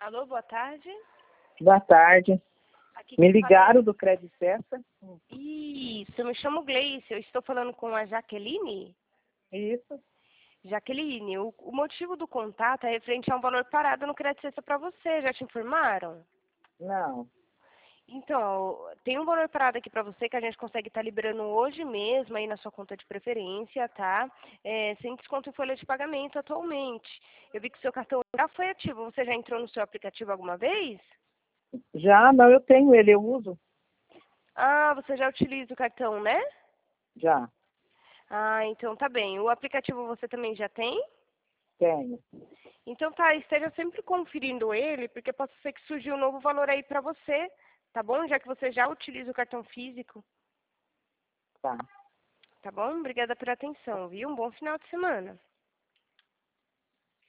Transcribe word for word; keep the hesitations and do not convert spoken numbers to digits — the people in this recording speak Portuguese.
Alô, boa tarde. Boa tarde. Aqui Me quem ligaram fala do Crédito Festa? é... Isso, eu me chamo Gleice, eu estou falando com a Jaqueline. Isso. Jaqueline, o, o motivo do contato é referente a um valor parado no Crédito Sexta para você, já te informaram? Não. Então, tem um valor parado aqui para você que a gente consegue estar liberando hoje mesmo aí na sua conta de preferência, tá? É, sem desconto em folha de pagamento atualmente. Eu vi que o seu cartão já foi ativo. Você já entrou no seu aplicativo alguma vez? Já, não, eu tenho ele, eu uso. Ah, você já utiliza o cartão, né? Já, Ah, então tá bem. O aplicativo você também já tem? tenho. Então tá, esteja sempre conferindo ele, porque pode ser que surgiu um novo valor aí pra você, tá bom? Já que você já utiliza o cartão físico, Tá. tá bom? Obrigada pela atenção, viu? Um bom final de semana.